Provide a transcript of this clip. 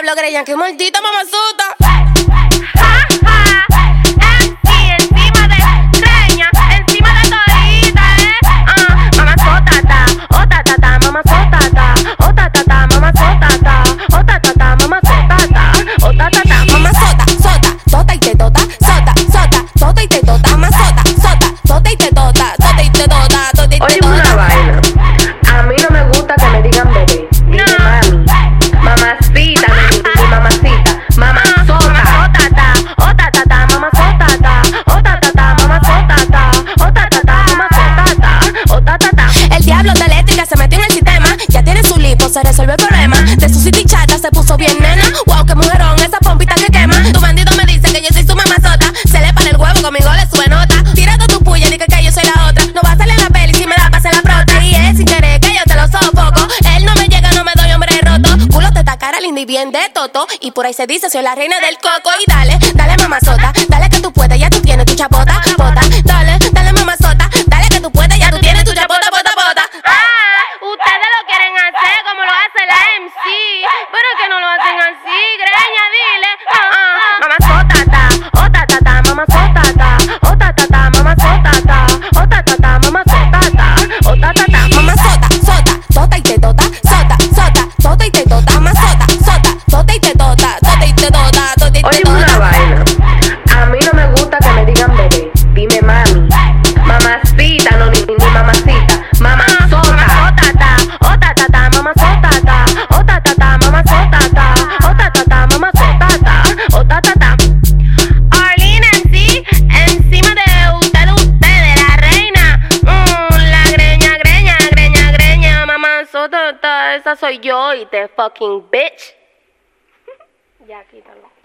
diablo, greña, qué maldita mamazota. Encima de greña, encima de todita, mamazota ta, oh ta ta ta, mamazota ta, oh ta ta ta, mamazota ta, oh ta ta ta, mamazota ta, oh ta ta ta. Mamazota, sota, tota y te tota, sota, sota, tota y te tota, mamazota, sota, tota y te tota, tota y te tota, tota y te Oye, tota. una vaina. A mí no me gusta que me digan bebé. Dime mami. Mamacita, mi mamacita. Mamazota. Mamazota ta, oh ta ta ta, mamazota ta, oh ta ta ta, mamazota ta, oh ta ta ta, mamazota ta, oh ta ta ta. El diablo de eléctrica se metió en el sistema, ya tiene su lipo, se resuelve el problema. De su city chata se puso bien nena. Wow, qué mujerón, esa pompita que quema. Tu bandido me dice que yo soy su mamazota. Se le para el huevo, conmigo le sube nota. Tira tu puya, di que yo soy la otra. No va a salir en la peli si me da pase la prota. Y es sin querer que yo te lo sofoco. Él no me llega, no me doy hombre roto. Culo te está cara linda y bien de toto. Y por ahí se dice soy la reina del coco. Y dale, dale mamazota, dale que tú puedes, ya tú tienes tu chapota, bota. Dale, dale mamazota, dale que tú puedes, ya tú tienes tu chapota, bota, bota. Ustedes lo quieren hacer como lo hace la MC, pero que no lo hacen así, greña, dile. Mamazota ta, oh ta ta ta, mamazota ta, oh ta ta ta, mamazota ta, oh ta ta ta, mamazota ta, oh ta ta ta. Mamazota, sota, tota y te tota, sota, sota, tota y te tota, mamazota, sota, tota y te tota, tota y te tota, tota y te Oye, una tota. vaina. A mí no me gusta que me digan bebé. Dime mami. Mamacita, no ni mamacita. Mamazota. Mamazota ta, oh ta ta ta, mamazota ta, oh ta ta ta, mamazota ta, oh ta ta ta, mamazota ta, oh ta ta ta. Arlene MC, encima de ustedes, la reina, la greña, greña, greña, greña, mamazota ta, esa soy yo y te fucking bitch. Ya, quítalo.